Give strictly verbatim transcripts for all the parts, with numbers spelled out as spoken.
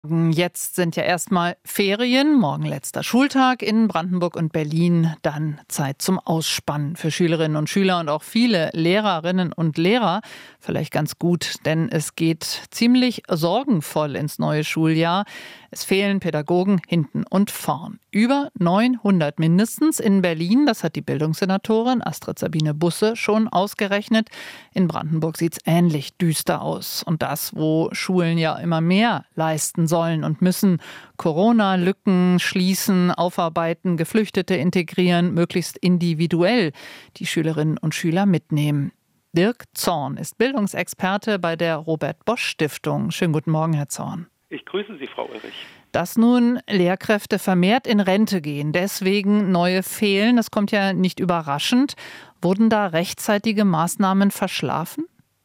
Jetzt sind ja erstmal Ferien, morgen letzter Schultag in Brandenburg und Berlin, dann Zeit zum Ausspannen für Schülerinnen und Schüler und auch viele Lehrerinnen und Lehrer. Vielleicht ganz gut, denn es geht ziemlich sorgenvoll ins neue Schuljahr. Es fehlen Pädagogen hinten und vorn. Über neunhundert mindestens in Berlin, das hat die Bildungssenatorin Astrid Sabine Busse schon ausgerechnet. In Brandenburg sieht es ähnlich düster aus. Und das, wo Schulen ja immer mehr leisten sollen und müssen, Corona-Lücken schließen, aufarbeiten, Geflüchtete integrieren, möglichst individuell die Schülerinnen und Schüler mitnehmen. Dirk Zorn ist Bildungsexperte bei der Robert-Bosch-Stiftung. Schönen guten Morgen, Herr Zorn. Ich grüße Sie, Frau Ulrich. Dass nun Lehrkräfte vermehrt in Rente gehen, deswegen neue fehlen, das kommt ja nicht überraschend. Wurden da rechtzeitige Maßnahmen verschlafen?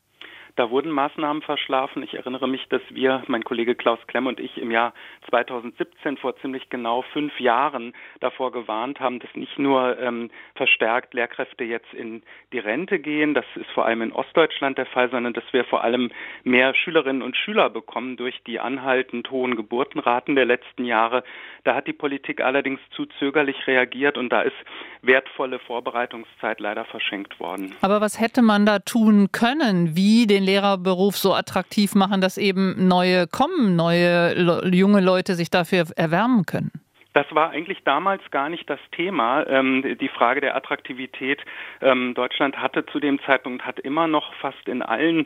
Da wurden Maßnahmen verschlafen. Ich erinnere mich, dass wir, mein Kollege Klaus Klemm und ich, im Jahr zweitausendsiebzehn, vor ziemlich genau fünf Jahren, davor gewarnt haben, dass nicht nur ähm, verstärkt Lehrkräfte jetzt in die Rente gehen, das ist vor allem in Ostdeutschland der Fall, sondern dass wir vor allem mehr Schülerinnen und Schüler bekommen durch die anhaltend hohen Geburtenraten der letzten Jahre. Da hat die Politik allerdings zu zögerlich reagiert und da ist wertvolle Vorbereitungszeit leider verschenkt worden. Aber was hätte man da tun können? Wie den Lehrerberuf so attraktiv machen, dass eben neue kommen, neue junge Leute sich dafür erwärmen können? Das war eigentlich damals gar nicht das Thema, ähm, die Frage der Attraktivität. Ähm, Deutschland hatte zu dem Zeitpunkt, hat immer noch fast in allen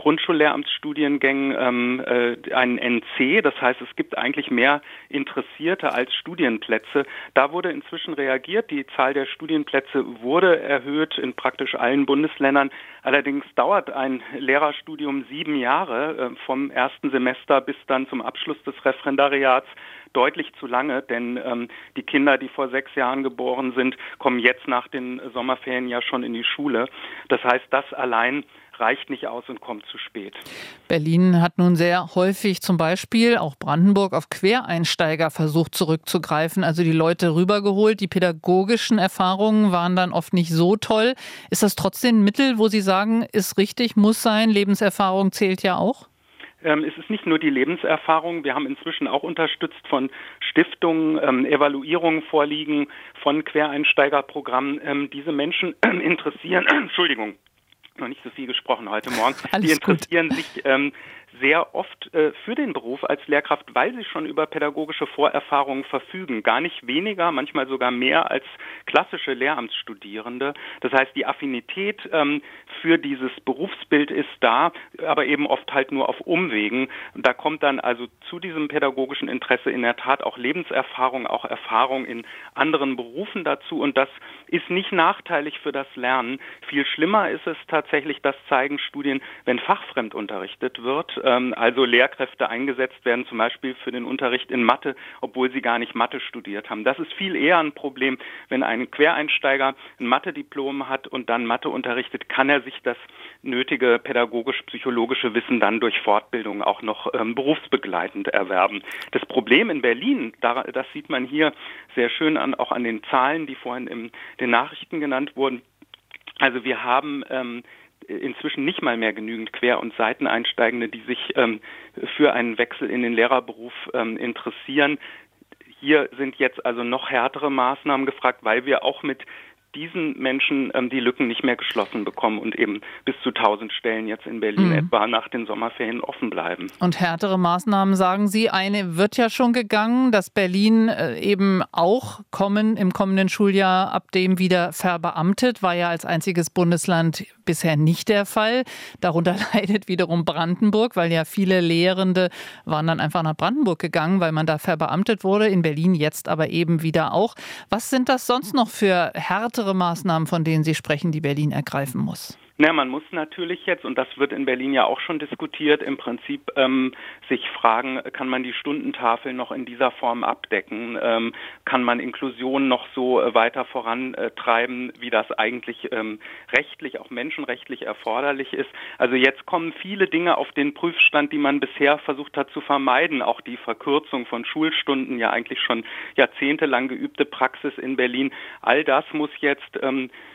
Grundschullehramtsstudiengängen ähm, äh, einen N C. Das heißt, es gibt eigentlich mehr Interessierte als Studienplätze. Da wurde inzwischen reagiert. Die Zahl der Studienplätze wurde erhöht in praktisch allen Bundesländern. Allerdings dauert ein Lehrerstudium sieben Jahre, äh, vom ersten Semester bis dann zum Abschluss des Referendariats. Deutlich zu lange, denn ähm, die Kinder, die vor sechs Jahren geboren sind, kommen jetzt nach den Sommerferien ja schon in die Schule. Das heißt, das allein reicht nicht aus und kommt zu spät. Berlin hat nun sehr häufig zum Beispiel, auch Brandenburg, auf Quereinsteiger versucht zurückzugreifen, also die Leute rübergeholt. Die pädagogischen Erfahrungen waren dann oft nicht so toll. Ist das trotzdem ein Mittel, wo Sie sagen, ist richtig, muss sein, Lebenserfahrung zählt ja auch? Ähm, es ist nicht nur die Lebenserfahrung. Wir haben inzwischen auch unterstützt von Stiftungen, ähm, Evaluierungen vorliegen von Quereinsteigerprogrammen. Ähm, diese Menschen äh, interessieren, Entschuldigung, noch nicht so viel gesprochen heute Morgen, Alles die interessieren gut. sich ähm, sehr oft äh, für den Beruf als Lehrkraft, weil sie schon über pädagogische Vorerfahrungen verfügen. Gar nicht weniger, manchmal sogar mehr als klassische Lehramtsstudierende. Das heißt, die Affinität ähm, für dieses Berufsbild ist da, aber eben oft halt nur auf Umwegen. Da kommt dann also zu diesem pädagogischen Interesse in der Tat auch Lebenserfahrung, auch Erfahrung in anderen Berufen dazu. Und das ist nicht nachteilig für das Lernen. Viel schlimmer ist es tatsächlich, das zeigen Studien, wenn fachfremd unterrichtet wird. Also Lehrkräfte eingesetzt werden, zum Beispiel für den Unterricht in Mathe, obwohl sie gar nicht Mathe studiert haben. Das ist viel eher ein Problem, wenn ein Quereinsteiger ein Mathe-Diplom hat und dann Mathe unterrichtet, kann er sich das nötige pädagogisch-psychologische Wissen dann durch Fortbildung auch noch ähm, berufsbegleitend erwerben. Das Problem in Berlin, das sieht man hier sehr schön an, auch an den Zahlen, die vorhin in den Nachrichten genannt wurden. Also wir haben ähm, inzwischen nicht mal mehr genügend Quer- und Seiteneinsteigende, die sich ähm, für einen Wechsel in den Lehrerberuf ähm, interessieren. Hier sind jetzt also noch härtere Maßnahmen gefragt, weil wir auch mit diesen Menschen ähm, die Lücken nicht mehr geschlossen bekommen und eben bis zu tausend Stellen jetzt in Berlin mhm. etwa nach den Sommerferien offen bleiben. Und härtere Maßnahmen, sagen Sie, eine wird ja schon gegangen, dass Berlin äh, eben auch kommen im kommenden Schuljahr ab dem wieder verbeamtet, war ja als einziges Bundesland bisher nicht der Fall. Darunter leidet wiederum Brandenburg, weil ja viele Lehrende waren dann einfach nach Brandenburg gegangen, weil man da verbeamtet wurde, in Berlin jetzt aber eben wieder auch. Was sind das sonst noch für härtere Maßnahmen, von denen Sie sprechen, die Berlin ergreifen muss? Na, man muss natürlich jetzt, und das wird in Berlin ja auch schon diskutiert, im Prinzip ähm, sich fragen, kann man die Stundentafel noch in dieser Form abdecken? Ähm, kann man Inklusion noch so äh, weiter vorantreiben, wie das eigentlich ähm, rechtlich, auch menschenrechtlich erforderlich ist? Also jetzt kommen viele Dinge auf den Prüfstand, die man bisher versucht hat zu vermeiden. Auch die Verkürzung von Schulstunden, ja eigentlich schon jahrzehntelang geübte Praxis in Berlin. All das muss jetzt ähm,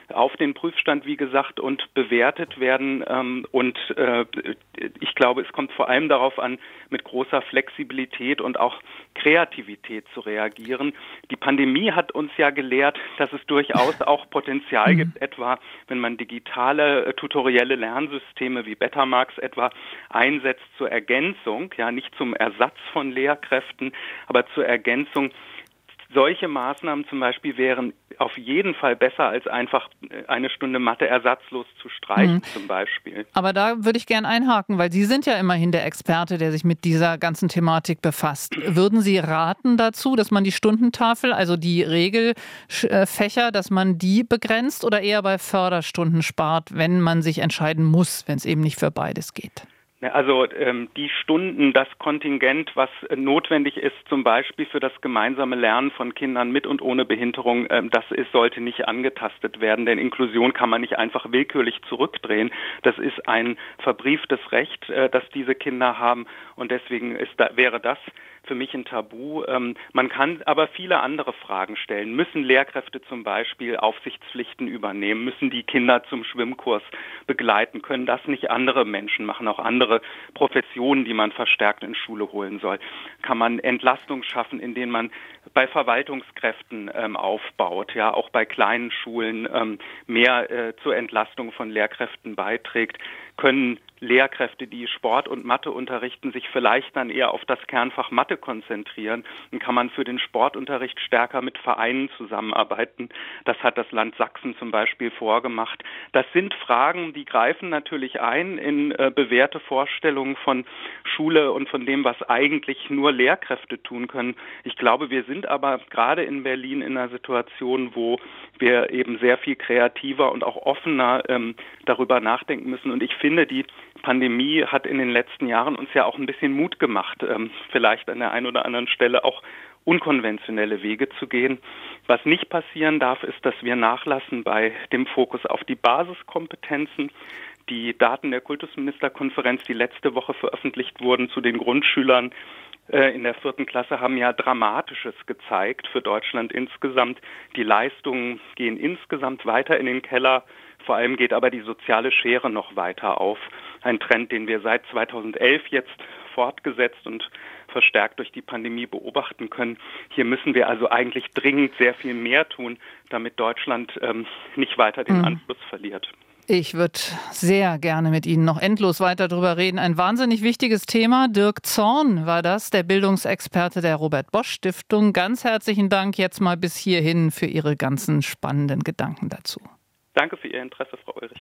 auf den Prüfstand, wie gesagt, und bewertet werden. Ähm, und äh, ich glaube, es kommt vor allem darauf an, mit großer Flexibilität und auch Kreativität zu reagieren. Die Pandemie hat uns ja gelehrt, dass es durchaus auch Potenzial mhm. gibt, etwa wenn man digitale, äh, tutorielle Lernsysteme wie Betamax etwa einsetzt zur Ergänzung, ja nicht zum Ersatz von Lehrkräften, aber zur Ergänzung. Solche Maßnahmen zum Beispiel wären auf jeden Fall besser, als einfach eine Stunde Mathe ersatzlos zu streichen mhm. zum Beispiel. Aber da würde ich gerne einhaken, weil Sie sind ja immerhin der Experte, der sich mit dieser ganzen Thematik befasst. Würden Sie raten dazu, dass man die Stundentafel, also die Regelfächer, dass man die begrenzt oder eher bei Förderstunden spart, wenn man sich entscheiden muss, wenn es eben nicht für beides geht? Also ähm, die Stunden, das Kontingent, was äh, notwendig ist, zum Beispiel für das gemeinsame Lernen von Kindern mit und ohne Behinderung, ähm, das ist, sollte nicht angetastet werden, denn Inklusion kann man nicht einfach willkürlich zurückdrehen. Das ist ein verbrieftes Recht, äh, das diese Kinder haben, und deswegen ist da, wäre das für mich ein Tabu. Ähm, man kann aber viele andere Fragen stellen. Müssen Lehrkräfte zum Beispiel Aufsichtspflichten übernehmen? Müssen die Kinder zum Schwimmkurs begleiten? Können das nicht andere Menschen machen, auch andere Professionen, die man verstärkt in Schule holen soll? Kann man Entlastung schaffen, indem man bei Verwaltungskräften ähm, aufbaut, ja, auch bei kleinen Schulen ähm, mehr äh, zur Entlastung von Lehrkräften beiträgt? Können Lehrkräfte, die Sport und Mathe unterrichten, sich vielleicht dann eher auf das Kernfach Mathe konzentrieren? Dann kann man für den Sportunterricht stärker mit Vereinen zusammenarbeiten. Das hat das Land Sachsen zum Beispiel vorgemacht. Das sind Fragen, die greifen natürlich ein in äh, bewährte Vorstellungen von Schule und von dem, was eigentlich nur Lehrkräfte tun können. Ich glaube, wir sind aber gerade in Berlin in einer Situation, wo wir eben sehr viel kreativer und auch offener ähm, darüber nachdenken müssen. Und ich finde, die Pandemie hat in den letzten Jahren uns ja auch ein bisschen Mut gemacht, ähm, vielleicht an der einen oder anderen Stelle auch unkonventionelle Wege zu gehen. Was nicht passieren darf, ist, dass wir nachlassen bei dem Fokus auf die Basiskompetenzen. Die Daten der Kultusministerkonferenz, die letzte Woche veröffentlicht wurden zu den Grundschülern äh, in der vierten Klasse, haben ja Dramatisches gezeigt für Deutschland insgesamt. Die Leistungen gehen insgesamt weiter in den Keller. Vor allem geht aber die soziale Schere noch weiter auf. Ein Trend, den wir seit zweitausendelf jetzt fortgesetzt und verstärkt durch die Pandemie beobachten können. Hier müssen wir also eigentlich dringend sehr viel mehr tun, damit Deutschland ähm, nicht weiter den mhm. Anschluss verliert. Ich würde sehr gerne mit Ihnen noch endlos weiter drüber reden. Ein wahnsinnig wichtiges Thema. Dirk Zorn war das, der Bildungsexperte der Robert-Bosch-Stiftung. Ganz herzlichen Dank jetzt mal bis hierhin für Ihre ganzen spannenden Gedanken dazu. Danke für Ihr Interesse, Frau Ulrich.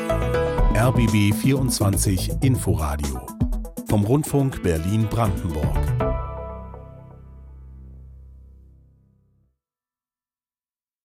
R B B vierundzwanzig Inforadio vom Rundfunk Berlin-Brandenburg.